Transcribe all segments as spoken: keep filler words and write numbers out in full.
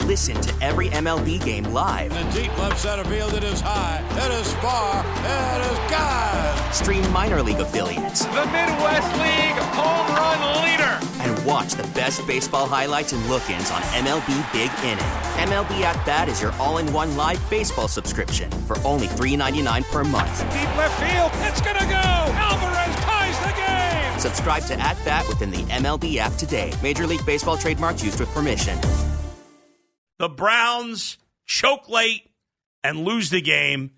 Listen to every M L B game live. In the deep left center field, it is high, it is far, it is gone. Stream minor league affiliates. The Midwest League home run leader. And watch the best baseball highlights and look-ins on M L B Big Inning. M L B At Bat is your all-in-one live baseball subscription for only three dollars and ninety-nine cents per month. Deep left field, it's gonna go. Alvarez ties the game. Subscribe to At Bat within the M L B app today. Major League Baseball trademarks used with permission. The Browns choke late and lose the game.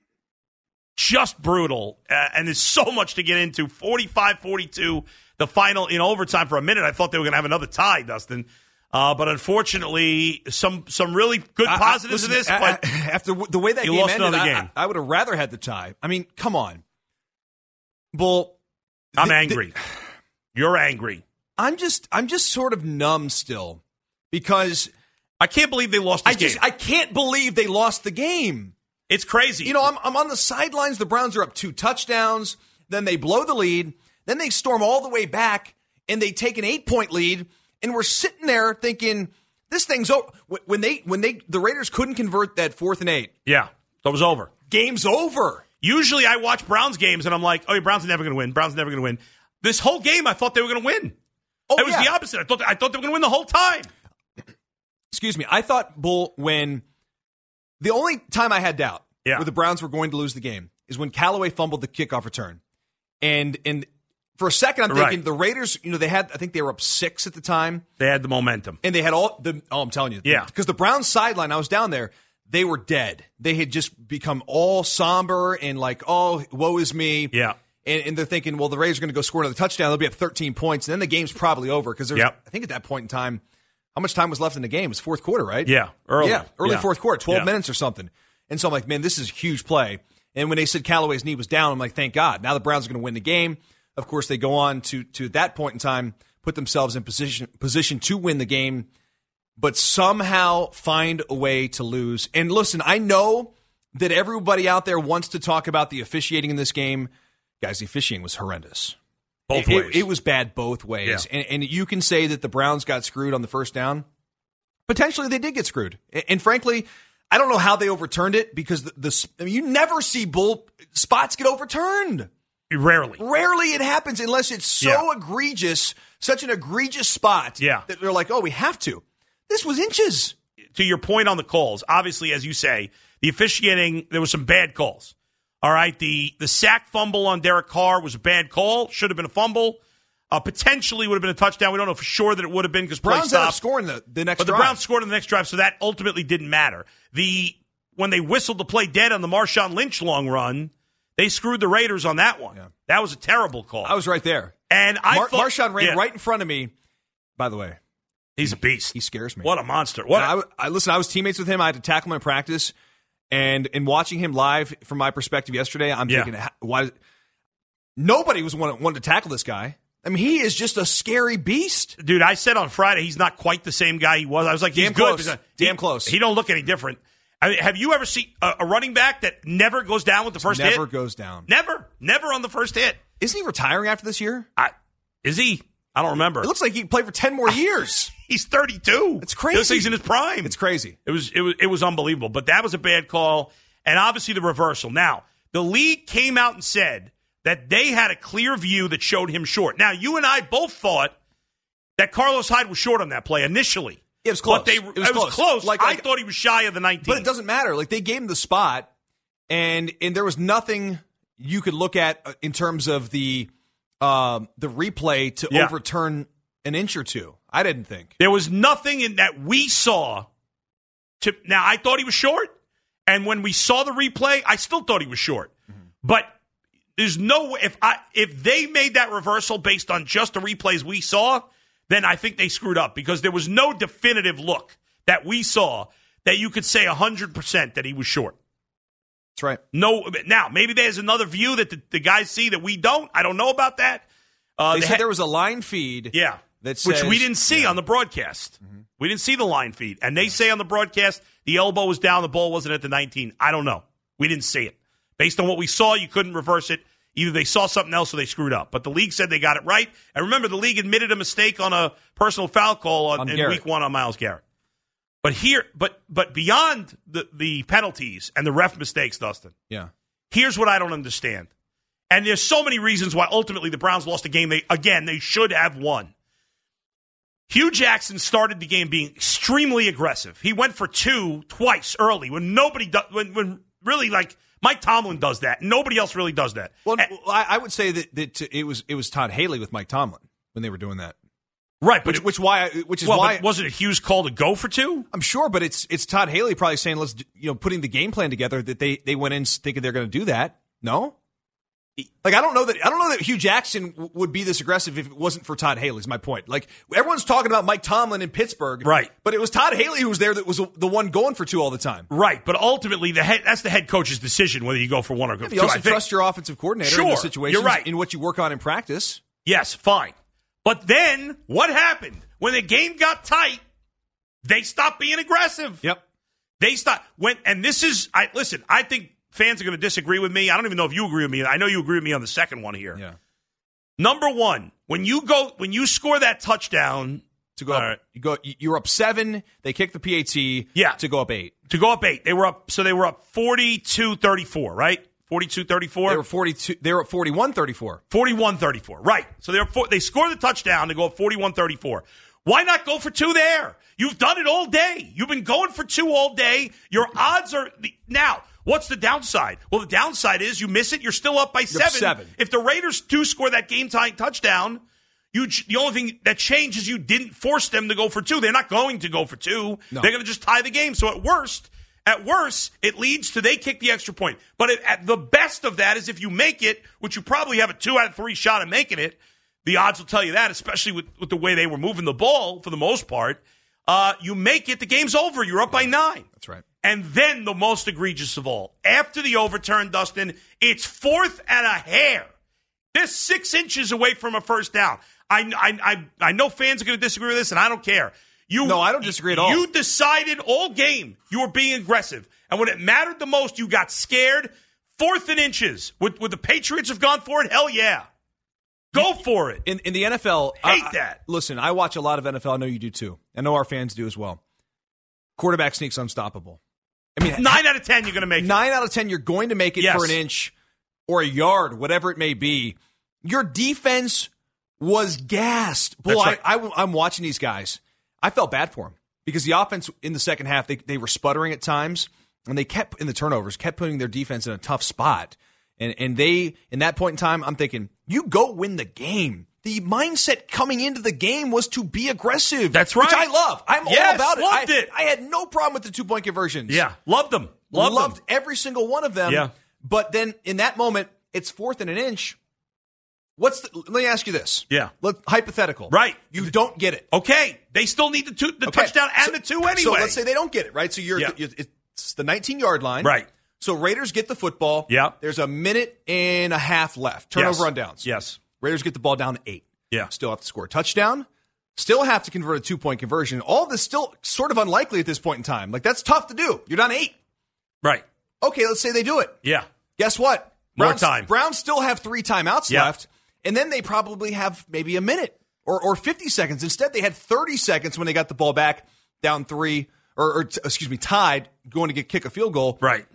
Just brutal. Uh, and there's so much to get into. forty-five forty-two, the final in overtime. For a minute, I thought they were going to have another tie, Dustin. Uh, but unfortunately, some some really good positives I, I, listen, of this. I, But I, after the way that you game lost ended, another I, game. I, I would have rather had the tie. I mean, come on. Bull. I'm the, angry. The, You're angry. I'm just I'm just sort of numb still because I can't believe they lost this I just game. I can't believe they lost the game. It's crazy. You know, I'm I'm on the sidelines. The Browns are up two touchdowns. Then they blow the lead. Then they storm all the way back and they take an eight-point lead. And we're sitting there thinking, this thing's over. When they when they the Raiders couldn't convert that fourth and eight. Yeah, that was over. Game's over. Usually I watch Browns games and I'm like, oh, yeah, Browns are never going to win. Browns are never going to win. This whole game, I thought they were going to win. Oh, it was yeah. the opposite. I thought I thought they were going to win the whole time. Excuse me. I thought, Bull, when the only time I had doubt yeah. where the Browns were going to lose the game is when Callaway fumbled the kickoff return. And and for a second, I'm thinking right. the Raiders, you know, they had, I think they were up six at the time. They had the momentum. And they had all the, oh, I'm telling you. Yeah. Because the Browns sideline, I was down there, they were dead. They had just become all somber and like, oh, woe is me. Yeah. And, and they're thinking, well, the Raiders are going to go score another touchdown. They'll be up thirteen points. And then the game's probably over because there's, yep. I think at that point in time, how much time was left in the game? It was fourth quarter, right? Yeah. Early. Yeah. Early yeah. fourth quarter, twelve yeah. minutes or something. And so I'm like, man, this is a huge play. And when they said Callaway's knee was down, I'm like, thank God. Now the Browns are going to win the game. Of course, they go on to, to at that point in time, put themselves in position position to win the game, but somehow find a way to lose. And listen, I know that everybody out there wants to talk about the officiating in this game. Guys, the officiating was horrendous. Both it, ways. It, it was bad both ways. Yeah. And, and you can say that the Browns got screwed on the first down. Potentially, they did get screwed. And, and frankly, I don't know how they overturned it because the, the I mean, you never see bull spots get overturned. Rarely. Rarely it happens unless it's so yeah. egregious, such an egregious spot yeah. that they're like, oh, we have to. This was inches. To your point on the calls, obviously, as you say, the officiating, there were some bad calls. All right, the the sack fumble on Derek Carr was a bad call. Should have been a fumble. Uh, potentially would have been a touchdown. We don't know for sure that it would have been because play Browns ended up stopped. scoring the, the next But drive. the Browns scored in the next drive, so that ultimately didn't matter. The When they whistled the play dead on the Marshawn Lynch long run, they screwed the Raiders on that one. Yeah. That was a terrible call. I was right there. And I Mar- thought, Marshawn ran yeah. right in front of me. By the way, he's a beast. He scares me. What a monster. What a- I, I listen, I was teammates with him. I had to tackle him in practice. And in watching him live from my perspective yesterday, I'm yeah. thinking, why? Nobody was wanting, wanting to tackle this guy. I mean, he is just a scary beast. Dude, I said on Friday he's not quite the same guy he was. I was like, he's Damn good. close. He, Damn close. He don't look any different. I mean, have you ever seen a, a running back that never goes down with the first never hit? Never goes down. Never. Never on the first hit. Isn't he retiring after this year? I, is he? I don't remember. It looks like he can play for ten more years. He's thirty-two. It's crazy. This he's in his prime. It's crazy. It was, it was it was unbelievable. But that was a bad call. And obviously the reversal. Now, the league came out and said that they had a clear view that showed him short. Now, you and I both thought that Carlos Hyde was short on that play initially. It was close. But they, it was it close. was close. Like, I like, thought he was shy of the nineteen. But it doesn't matter. Like, they gave him the spot, and and there was nothing you could look at in terms of the um, the replay to yeah. overturn an inch or two. I didn't think. There was nothing in that we saw. To Now, I thought he was short, and when we saw the replay, I still thought he was short. Mm-hmm. But there's no way. If, I, if they made that reversal based on just the replays we saw, then I think they screwed up because there was no definitive look that we saw that you could say one hundred percent that he was short. That's right. No. Now, maybe there's another view that the, the guys see that we don't. I don't know about that. Uh, they, they said ha- there was a line feed. Yeah. That says, which we didn't see yeah. on the broadcast. Mm-hmm. We didn't see the line feed. And they say on the broadcast the elbow was down, the ball wasn't at the nineteen. I don't know. We didn't see it. Based on what we saw, you couldn't reverse it. Either they saw something else or they screwed up. But the league said they got it right. And remember, the league admitted a mistake on a personal foul call on, on in Garrett. week one on Myles Garrett. But here, but but beyond the, the penalties and the ref mistakes, Dustin. Yeah. Here's what I don't understand. And there's so many reasons why ultimately the Browns lost a game they again they should have won. Hugh Jackson started the game being extremely aggressive. He went for two twice early when nobody do, when when really like Mike Tomlin does that. Nobody else really does that. Well, and, I, I would say that, that it was it was Todd Haley with Mike Tomlin when they were doing that. Right, but which, it, which why which is well, why wasn't it Hughes' call to go for two? I'm sure, but it's it's Todd Haley probably saying let's you know putting the game plan together that they they went in thinking they're going to do that. No, like I don't know that I don't know that Hugh Jackson w- would be this aggressive if it wasn't for Todd Haley. Is my point. Like everyone's talking about Mike Tomlin in Pittsburgh, right? But it was Todd Haley who was there that was the one going for two all the time, right? But ultimately, the head that's the head coach's decision whether you go for one or go yeah, for you two. also I think. trust your offensive coordinator sure, in those situations, you're right. in what you work on in practice. Yes, fine. But then what happened? When the game got tight, they stopped being aggressive. Yep. They stopped when and this is I listen, I think fans are going to disagree with me. I don't even know if you agree with me. I know you agree with me on the second one here. Yeah. Number one, when you go when you score that touchdown to go up, right. you go you're up seven, they kick the P A T yeah. to go up eight. To go up eight. They were up so they were up forty-two thirty-four, right? forty-two thirty-four They were forty-two they were at forty-one thirty-four. forty-one thirty-four. Right. So they were four, they scored the touchdown to go up forty-one thirty-four. Why not go for two there? You've done it all day. You've been going for two all day. Your odds are now. What's the downside? Well, the downside is you miss it. You're still up by seven. seven. If the Raiders do score that game-tying touchdown, you the only thing that changed is you didn't force them to go for two. They're not going to go for two. No. They're going to just tie the game. So at worst, at worst, it leads to they kick the extra point. But it, at the best of that is if you make it, which you probably have a two out of three shot at making it. The odds will tell you that, especially with, with the way they were moving the ball for the most part. Uh, you make it, the game's over. You're up by nine. That's right. And then the most egregious of all, after the overturn, Dustin, it's fourth and a hair. They're six inches away from a first down. I, I, I, I know fans are going to disagree with this, and I don't care. You, no, I don't disagree at all. You decided all game you were being aggressive. And when it mattered the most, you got scared. Fourth and inches. Would, would the Patriots have gone for it? Hell yeah. Go for it. In in the N F L, hate I, that. I, listen, I watch a lot of N F L. I know you do too. I know our fans do as well. Quarterback sneak's unstoppable. I mean, nine out of ten, you're going to make it. Nine out of ten, you're going to make it yes. for an inch or a yard, whatever it may be. Your defense was gassed. Boy, That's right. I, I, I'm watching these guys. I felt bad for them because the offense in the second half, they they were sputtering at times, and they kept in the turnovers, kept putting their defense in a tough spot. And and they, in that point in time, I'm thinking, you go win the game. The mindset coming into the game was to be aggressive. That's right. Which I love. I'm yes, all about it. Loved I, it. I had no problem with the two-point conversions. Yeah, loved them. Loved, loved them. every single one of them. Yeah. But then in that moment, it's fourth and an inch. What's the, let me ask you this. Yeah. Let, hypothetical. Right. You don't get it. Okay. They still need the two, the Okay. touchdown and So- the two anyway. So let's say they don't get it, right? So you're Yeah. it's the nineteen-yard line. Right. So Raiders get the football. Yeah. There's a minute and a half left. Turnover Yes. on downs. Yes. Raiders get the ball down to eight. Yeah. Still have to score a touchdown. Still have to convert a two-point conversion. All this still sort of unlikely at this point in time. Like, that's tough to do. You're down eight. Right. Okay, let's say they do it. Yeah. Guess what? More Browns, time. Browns still have three timeouts Yeah. left, and then they probably have maybe a minute or, or fifty seconds. Instead, they had thirty seconds when they got the ball back, down three, or, or t- excuse me, tied, going to get kick a field goal. Right.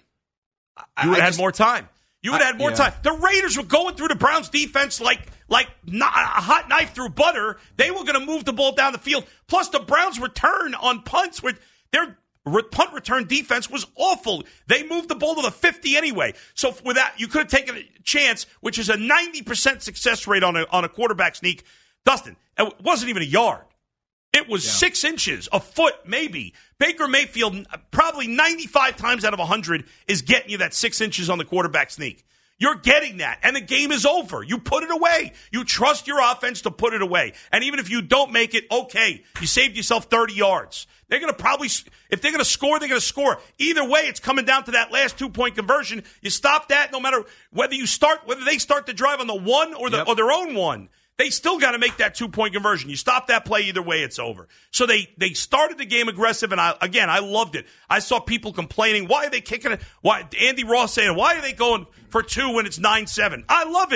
I- You would I have had just- more time. You would have had more yeah. time. The Raiders were going through the Browns defense like like not a hot knife through butter. They were going to move the ball down the field. Plus, the Browns' return on punts, with their re- punt return defense was awful. They moved the ball to the fifty anyway. So with that, you could have taken a chance, which is a ninety percent success rate on a, on a quarterback sneak. Dustin, it wasn't even a yard. It was yeah. six inches, a foot maybe. Baker Mayfield, probably ninety-five times out of one hundred, is getting you that six inches on the quarterback sneak. You're getting that, and the game is over. You put it away. You trust your offense to put it away. And even if you don't make it, okay, you saved yourself thirty yards. They're going to probably, if they're going to score, they're going to score. Either way, it's coming down to that last two-point conversion. You stop that no matter whether you start, whether they start the drive on the one or, the, yep. or their own one. They still got to make that two-point conversion. You stop that play, either way, it's over. So they they started the game aggressive, and I again, I loved it. I saw people complaining, why are they kicking it? Why Andy Ross saying, why are they going for two when it's nine seven? I love it.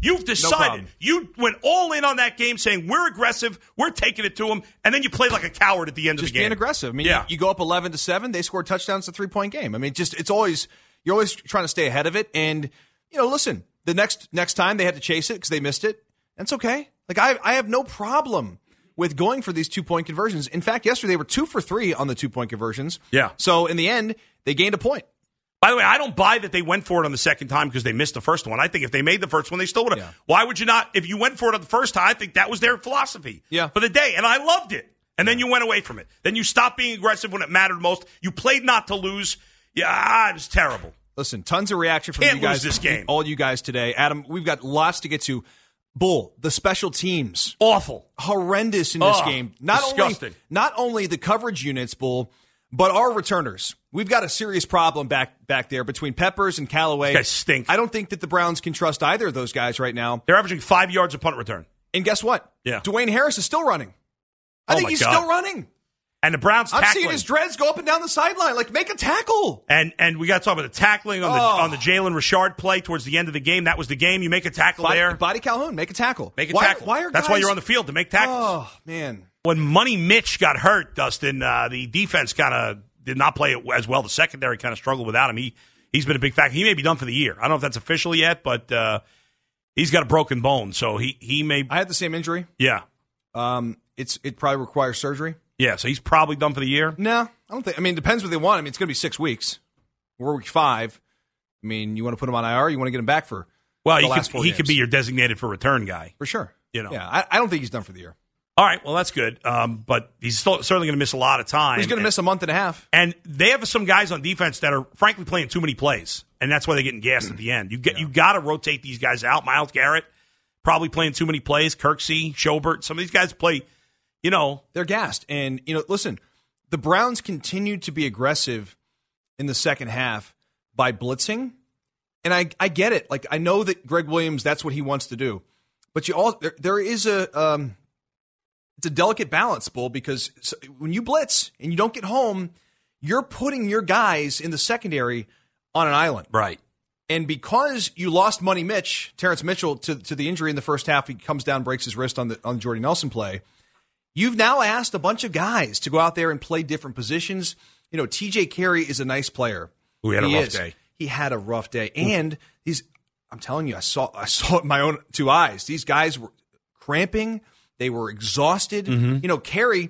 You've decided. You went all in on that game saying, we're aggressive, we're taking it to them, and then you played like a coward at the end just of the game. Just being aggressive. I mean, yeah. you, you go up eleven to seven, they score touchdowns, it's a three-point game. I mean, just it's always you're always trying to stay ahead of it. And, you know, listen, the next next time they had to chase it because they missed it. That's okay. Like, I I have no problem with going for these two-point conversions. In fact, yesterday they were two for three on the two-point conversions. Yeah. So, in the end, they gained a point. By the way, I don't buy that they went for it on the second time because they missed the first one. I think if they made the first one, they still would have. Yeah. Why would you not? If you went for it on the first time, I think that was their philosophy yeah. for the day, and I loved it. And then you went away from it. Then you stopped being aggressive when it mattered most. You played not to lose. Yeah, it was terrible. Listen, tons of reaction from Can't you guys. lose this game. All you guys today. Adam, we've got lots to get to. Bull, the special teams. Awful. Horrendous in this oh, game. Not disgusting. only not only the coverage units, Bull, but our returners. We've got a serious problem back back there between Peppers and Callaway. These guys stink. I don't think that the Browns can trust either of those guys right now. They're averaging five yards a punt return. And guess what? Yeah. Dwayne Harris is still running. I oh think my he's God. still running. And the Browns I'm tackling. seeing his dreads go up and down the sideline. Like, make a tackle. And and we got to talk about the tackling on the oh. on the Jalen Richard play towards the end of the game. That was the game. You make a tackle Body, there. Body Calhoun, make a tackle. Make a why, tackle. Why are That's guys... why you're on the field, to make tackles. Oh, man. When Money Mitch got hurt, Dustin, uh, the defense kind of did not play it as well. The secondary kind of struggled without him. He, he's been a big factor. He may be done for the year. I don't know if that's official yet, but uh, he's got a broken bone, so he, he may... I had the same injury. Yeah. Um, it's It probably requires surgery. Yeah, so he's probably done for the year? No, I don't think. I mean, it depends what they want. I mean, it's going to be six weeks. We're week five. I mean, you want to put him on I R? You want to get him back for well, the he last could, four he games. could be your designated for return guy. For sure. You know. Yeah, I, I don't think he's done for the year. All right, well, that's good. Um, but he's still, certainly going to miss a lot of time. He's going to miss a month and a half. And they have some guys on defense that are, frankly, playing too many plays, and that's why they're getting gassed at the end. You get, yeah. you got to rotate these guys out. Myles Garrett probably playing too many plays. Kirksey, Schobert, some of these guys play, you know. They're gassed. And, you know, listen, the Browns continued to be aggressive in the second half by blitzing. And I, I get it. Like, I know that Greg Williams, that's what he wants to do. But you all there, there is a um, it's a delicate balance, Bull, because when you blitz and you don't get home, you're putting your guys in the secondary on an island. Right. And because you lost Money Mitch, Terrence Mitchell, to, to the injury in the first half, he comes down, breaks his wrist on the on the Jordy Nelson play. You've now asked a bunch of guys to go out there and play different positions. You know, T J Carey is a nice player. Who had a he rough is. day. He had a rough day. And he's I'm telling you, I saw I saw it in my own two eyes. These guys were cramping. They were exhausted. Mm-hmm. You know, Carey,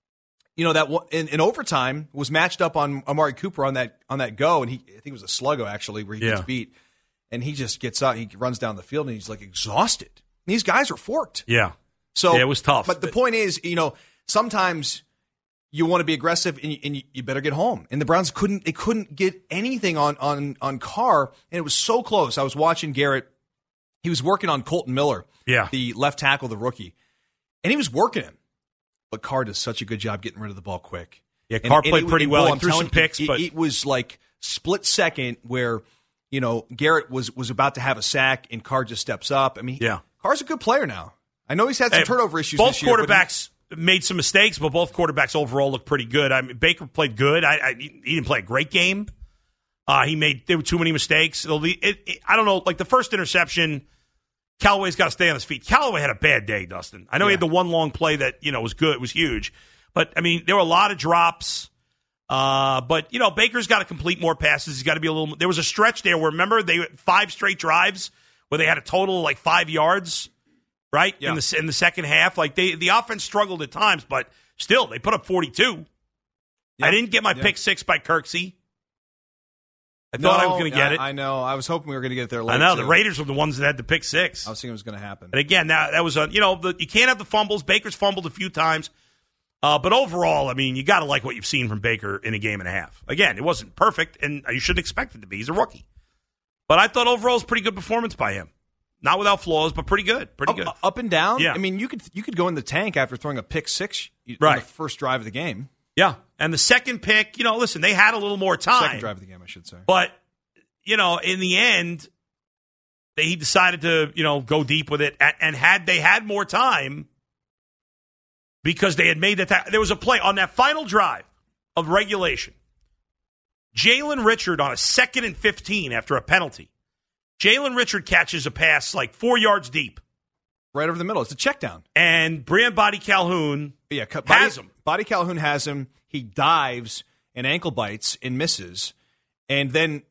you know, that in, in overtime was matched up on Amari Cooper on that on that go, and he I think it was a sluggo actually where he yeah. gets beat, and he just gets out, he runs down the field, and he's like exhausted. And these guys are forked. Yeah. So yeah, it was tough. But the point is, you know, sometimes you want to be aggressive, and, you, and you, you better get home. And the Browns couldn't; they couldn't get anything on on on Carr, and it was so close. I was watching Garrett; he was working on Colton Miller, yeah, the left tackle, the rookie, and he was working him. But Carr does such a good job getting rid of the ball quick. Yeah, Carr and, played and it, pretty and well. Bull, He threw some picks, it, but it was like split second where you know Garrett was was about to have a sack, and Carr just steps up. I mean, yeah, Carr's a good player now. I know he's had some hey, turnover issues. Both this year, quarterbacks he, made some mistakes, but both quarterbacks overall look pretty good. I mean, Baker played good. I, I, he didn't play a great game. Uh, he made there were too many mistakes. It'll be, it, it, I don't know, like the first interception, Callaway's got to stay on his feet. Callaway had a bad day, Dustin. I know yeah. he had the one long play that you know was good, was huge, but I mean there were a lot of drops. Uh, but you know Baker's got to complete more passes. He's got to be a little. There was a stretch there where remember they had five straight drives where they had a total of like five yards. Right yeah. in the in the second half, like they the offense struggled at times, but still they put up forty-two. Yeah. I didn't get my yeah. pick six by Kirksey. I no, thought I was going to get I, it. I know. I was hoping we were going to get it there. Late I know too. the Raiders were the ones that had the pick six. I was thinking it was going to happen. And again, that that was a you know the, you can't have the fumbles. Baker's fumbled a few times, uh, but overall, I mean, you got to like what you've seen from Baker in a game and a half. Again, it wasn't perfect, and you shouldn't expect it to be. He's a rookie, but I thought overall it was a pretty good performance by him. Not without flaws, but pretty good. Pretty good. Up, up and down? Yeah. I mean, you could you could go in the tank after throwing a pick six right. on the first drive of the game. Yeah. And the second pick, you know, listen, they had a little more time. Second drive of the game, I should say. But, you know, in the end, they, he decided to, you know, go deep with it. And had they had more time, because they had made that, ta- there was a play on that final drive of regulation. Jalen Richard on a second and fifteen after a penalty Jalen Richard catches a pass like four yards deep. Right over the middle. It's a check down. And Brian Body Calhoun yeah, Body, has him. Body Calhoun has him. He dives and ankle bites and misses. And then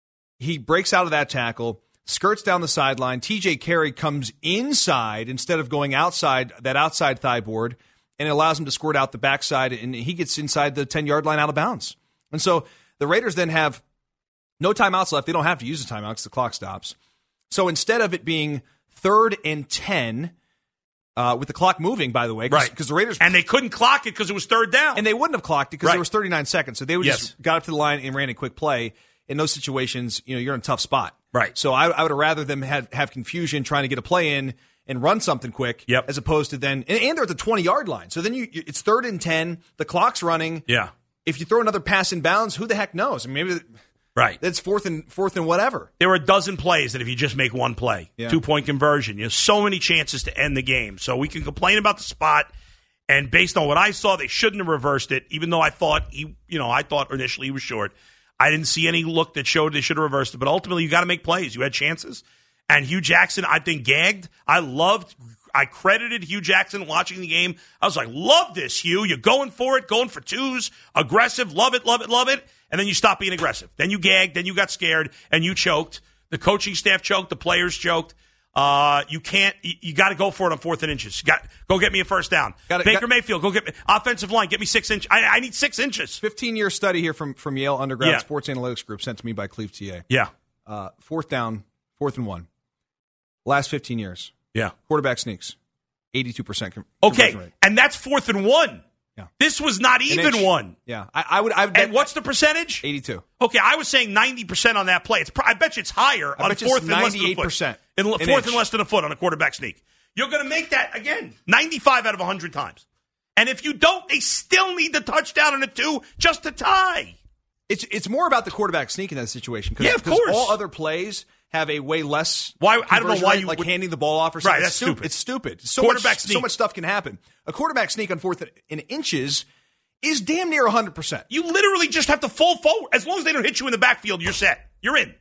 he breaks out of that tackle, skirts down the sideline. T J Carey comes inside instead of going outside, that outside thigh board, and it allows him to squirt out the backside, and he gets inside the ten-yard line out of bounds. And so the Raiders then have no timeouts left. They don't have to use a timeout because the clock stops. So instead of it being third and ten, uh, with the clock moving, by the way, right? Because the Raiders and they couldn't clock it because it was third down, and they wouldn't have clocked it because right. there was thirty-nine seconds. So they would yes. just got up to the line and ran a quick play. In those situations, you know, you're in a tough spot, right? So I, I would have rather them have, have confusion trying to get a play in and run something quick, yep. as opposed to then and, and they're at the twenty-yard line. So then you, it's third and ten. The clock's running. Yeah. If you throw another pass in bounds, who the heck knows? I mean, maybe right. It's fourth and fourth and whatever. There were a dozen plays that if you just make one play, yeah. two point conversion, you have so many chances to end the game. So we can complain about the spot, and based on what I saw, they shouldn't have reversed it. Even though I thought he, you know, I thought initially he was short. I didn't see any look that showed they should have reversed it. But ultimately, you got to make plays. You had chances, and Hugh Jackson, I think, gagged. I loved. I credited Hugh Jackson watching the game. I was like, love this, Hugh. You're going for it, going for twos, aggressive, love it, love it, love it. And then you stop being aggressive. Then you gagged, then you got scared, and you choked. The coaching staff choked, the players choked. Uh, you can't, you, you got to go for it on fourth and inches. You got, go get me a first down. Gotta, Baker got, Mayfield, go get me, offensive line, get me six inches. I, I need six inches. fifteen-year study here from, from Yale Undergrad yeah. Sports Analytics Group sent to me by Cleve T A. Yeah. Uh, fourth down, fourth and one. Last fifteen years. Yeah. Quarterback sneaks. eighty-two percent com- Okay, rate. and that's fourth and one. Yeah. This was not even inch. one. Yeah, I, I would. I would bet and what's the percentage? eighty-two. Okay, I was saying ninety percent on that play. It's. I bet you it's higher I on bet fourth it's and less than a ninety-eight percent. foot. In, fourth and less than a foot on a quarterback sneak. You're going to make that again ninety-five out of one hundred times. And if you don't, they still need the touchdown and a two just to tie. It's it's more about the quarterback sneak in that situation. Yeah, of course. All other plays have a way less. Why? I don't know why rate, you like would, handing the ball off or something. Right, that's it's stupid. stupid. It's stupid. So quarterback much, sneak. So much stuff can happen. A quarterback sneak on fourth in inches is damn near one hundred percent. You literally just have to fall forward. As long as they don't hit you in the backfield, you're set. You're in.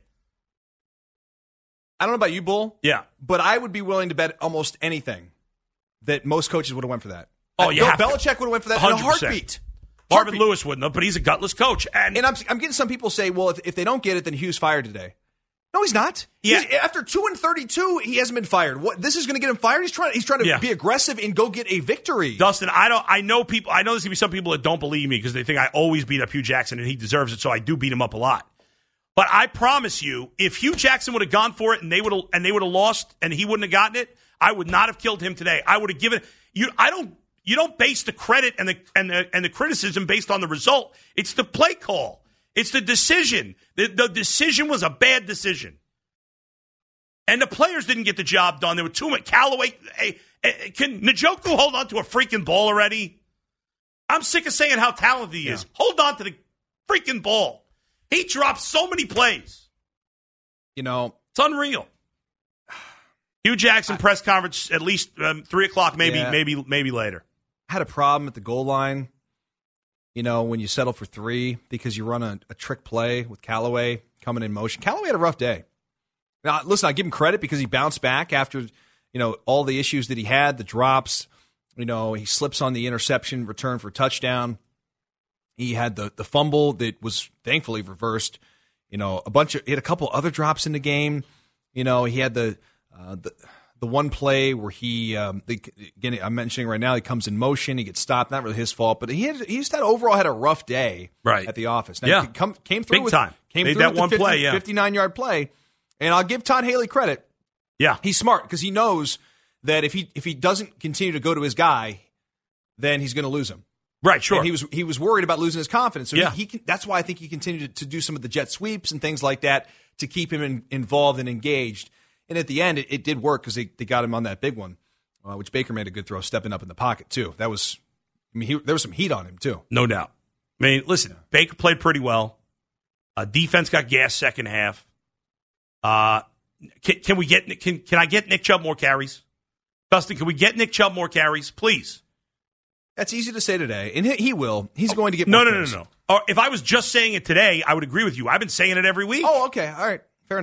I don't know about you, Bull. Yeah. But I would be willing to bet almost anything that most coaches would have went for that. Oh, you Bill have to. Belichick would have went for that one in a hundred percent. heartbeat. Marvin Heartbeat. Lewis wouldn't have, but he's a gutless coach. And, And I'm, I'm getting some people say, well, if, if they don't get it, then Hugh's fired today. No, he's not. Yeah. He's, after two and thirty-two, he hasn't been fired. What? This is going to get him fired? He's trying. He's trying to Yeah. be aggressive and go get a victory. Dustin, I don't. I know people. I know there's gonna be some people that don't believe me because they think I always beat up Hugh Jackson and he deserves it. So I do beat him up a lot. But I promise you, if Hugh Jackson would have gone for it and they would have and they would have lost and he wouldn't have gotten it, I would not have killed him today. I would have given you. I don't. You don't base the credit and the and the and the criticism based on the result. It's the play call. It's the decision. The, the decision was a bad decision. And the players didn't get the job done. There were too many. Callaway, hey, hey, can Njoku hold on to a freaking ball already? I'm sick of saying how talented he is. Yeah. Hold on to the freaking ball. He dropped so many plays. You know, It's unreal. Hugh Jackson I, press conference at least um, three o'clock, maybe, yeah. maybe, maybe later. had a problem at the goal line. You know, when you settle for three because you run a, a trick play with Callaway coming in motion. Callaway had a rough day. Now, listen, I give him credit because he bounced back after, you know, all the issues that he had, the drops. You know, he slips on the interception, return for touchdown. He had the the fumble that was thankfully reversed. You know, a bunch of he had a couple other drops in the game. You know, he had the uh, the the one play where he um, the, again I'm mentioning right now he comes in motion, he gets stopped. Not really his fault, but he had he just had overall had a rough day right. at the office. Now, yeah, he come, came through big with, time. Came Made through that with the one fifty, play, yeah, fifty-nine yard play, and I'll give Todd Haley credit. Yeah, he's smart because he knows that if he if he doesn't continue to go to his guy, then he's going to lose him. Right, sure. And he was he was worried about losing his confidence. So yeah. he, he can, that's why I think he continued to, to do some of the jet sweeps and things like that to keep him in, involved and engaged. And at the end, it, it did work because they, they got him on that big one, uh, which Baker made a good throw, stepping up in the pocket too. That was, I mean, he, there was some heat on him too. No doubt. I mean, listen, Baker played pretty well. Uh, defense got gas second half. Uh, can, can we get can can I get Nick Chubb more carries? Dustin, can we get Nick Chubb more carries, please? That's easy to say today, and he, he will. He's going to get no, more no, carries. no, no, no. Or if I was just saying it today, I would agree with you. I've been saying it every week. Oh, okay, all right, fair enough.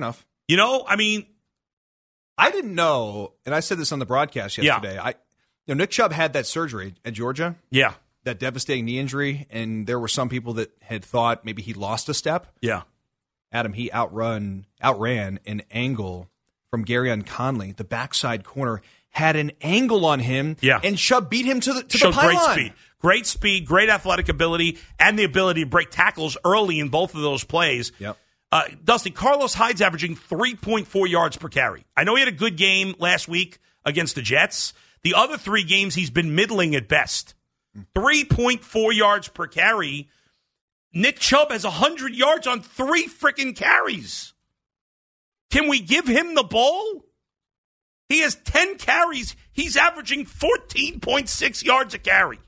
You know, I mean, I didn't know, and I said this on the broadcast yesterday. Yeah. I, you know, Nick Chubb had that surgery at Georgia. Yeah. That devastating knee injury, and there were some people that had thought maybe he lost a step. Yeah. Adam, he outrun outran an angle from Garyon Conley. The backside corner had an angle on him, yeah. and Chubb beat him to the to Showed the pylon. great speed. Great speed, great athletic ability, and the ability to break tackles early in both of those plays. Yep. Uh, Dusty, Carlos Hyde's averaging three point four yards per carry. I know he had a good game last week against the Jets. The other three games, he's been middling at best. three point four yards per carry. Nick Chubb has one hundred yards on three freaking carries. Can we give him the ball? He has ten carries. He's averaging fourteen point six yards a carry.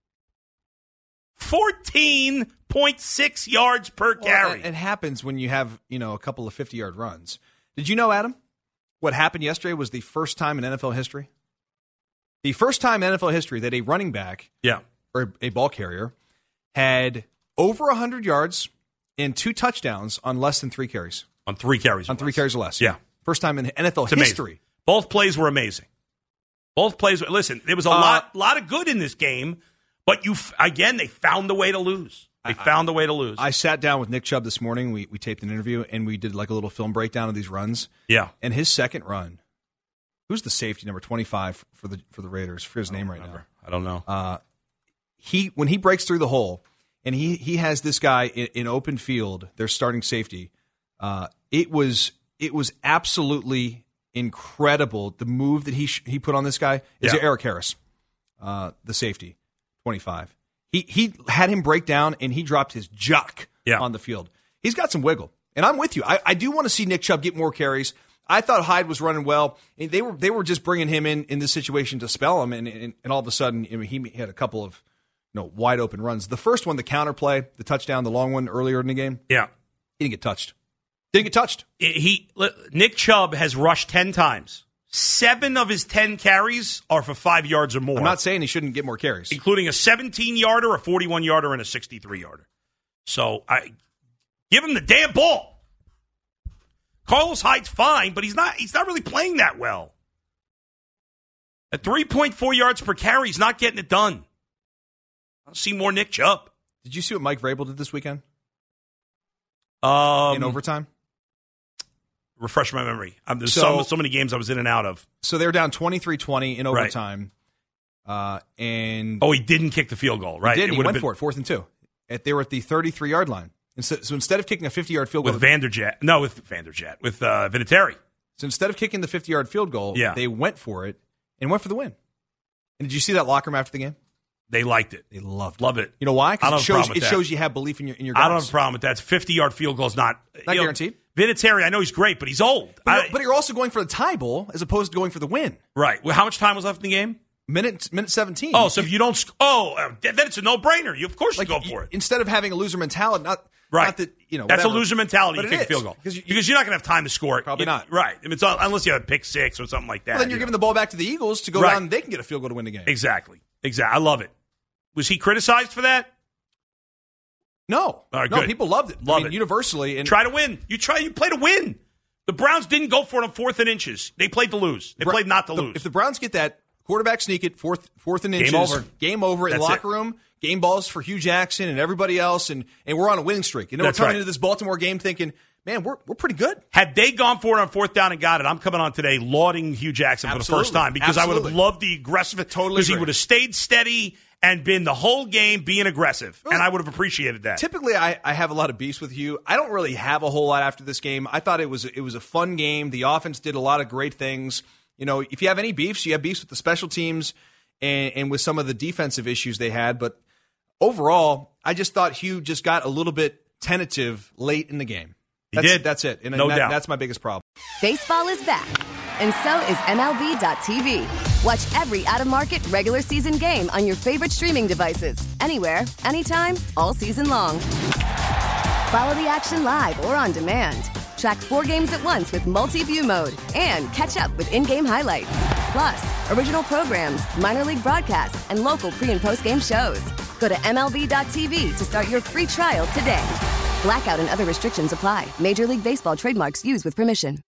fourteen point six yards per carry. Well, it happens when you have, you know, a couple of fifty-yard runs. Did you know, Adam, what happened yesterday was the first time in N F L history? The first time in N F L history that a running back yeah. or a ball carrier had over one hundred yards and two touchdowns on less than three carries. On three carries On or three less. carries or less. Yeah. First time in N F L It's history. amazing. Both plays were amazing. Both plays were, listen, there was a Uh, lot lot of good in this game, but you again, they found a way to lose. They I, found a way to lose. I sat down with Nick Chubb this morning. We we taped an interview, and we did like a little film breakdown of these runs. Yeah. And his second run, who's the safety, number twenty-five for the for the Raiders? For his name right remember. now. I don't know. Uh, he when he breaks through the hole, and he he has this guy in, in open field, their starting safety. Uh, it was it was absolutely incredible. The move that he sh- he put on this guy is Yeah. Eric Harris, uh, the safety, twenty-five. He he had him break down, and he dropped his jock Yeah. on the field. He's got some wiggle, and I'm with you. I, I do want to see Nick Chubb get more carries. I thought Hyde was running well. And they were they were just bringing him in in this situation to spell him, and and, and all of a sudden, I mean, he had a couple of you know wide open runs. The first one, the counter play, the touchdown, the long one earlier in the game, yeah. he didn't get touched. Didn't get touched. He Nick Chubb has rushed ten times. Seven of his ten carries are for five yards or more. I'm not saying he shouldn't get more carries, including a seventeen-yarder, a forty-one-yarder, and a sixty-three-yarder. So I give him the damn ball. Carlos Hyde's fine, but he's not. He's not really playing that well. At three point four yards per carry, he's not getting it done. I'll see more Nick Chubb. Did you see what Mike Vrabel did this weekend Um, in overtime? Refresh my memory. Um, there's So- so, so many games I was in and out of. So they were down twenty-three twenty in Right. overtime, uh, and Oh, he didn't kick the field goal, right? he did. It He would've went been for it, fourth and two. At, they were at the thirty-three-yard line. And so, so instead of kicking a fifty-yard field goal, with Vanderjagt. No, with Vanderjagt. With uh, Vinatieri. so instead of kicking the fifty-yard field goal, Yeah. they went for it and went for the win. And did you see that locker room after the game? They liked it. They loved it. Love it. You know why? I don't Because have a it shows problem with it that. shows you have belief in your in your guys. I don't have a problem with that. fifty-yard field goal is not, Not you know, guaranteed. Vinatieri, I know he's great, but he's old. But, I- you're, but you're also going for the tie bowl as opposed to going for the win. right. Well, how much time was left in the game? Minute minute seventeen. Oh, so if you don't, sc- oh, uh, then it's a no-brainer. You of course you like go you- for it. instead of having a loser mentality, not Right. Not that you know That's whatever. a loser mentality. But You it kick a is, field goal because you- because you're not going to have time to score it. Probably You- not. Right. I mean, it's, unless you have a pick six or something like that. Well, then you're you giving know. the ball back to the Eagles to go Right. down, and they can get a field goal to win the game. Exactly. Exactly. I love it. Was he criticized for that? No, All right, no, good. people loved it. Love I mean, it. universally. And Try to win. You try. You play to win. The Browns didn't go for it on fourth and inches. They played to lose. They Bra- played not to the- lose. If the Browns get that quarterback sneak it, fourth, fourth and inches, over. game over in the That's locker it. room. Game balls for Hugh Jackson and everybody else, and, and we're on a winning streak. You know, That's we're coming right. into this Baltimore game thinking, man, we're we're pretty good. Had they gone for it on fourth down and got it, I'm coming on today lauding Hugh Jackson for the Absolutely. first time because I would have Absolutely. loved the aggressive. Totally because he agree. would have stayed steady and been the whole game being aggressive, and I would have appreciated that. Typically, I, I have a lot of beefs with Hugh. I don't really have a whole lot after this game. I thought it was it was a fun game. The offense did a lot of great things. You know, if you have any beefs, you have beefs with the special teams and, and with some of the defensive issues they had. But overall, I just thought Hugh just got a little bit tentative late in the game. He That's, did. That's it. And No that, doubt. that's my biggest problem. Baseball is back, and so is M L B dot T V. Watch every out-of-market regular season game on your favorite streaming devices, anywhere, anytime, all season long. Follow the action live or on demand. Track four games at once with multi-view mode and catch up with in-game highlights. Plus, original programs, minor league broadcasts, and local pre- and post-game shows. Go to M L B dot T V to start your free trial today. Blackout and other restrictions apply. Major League Baseball trademarks used with permission.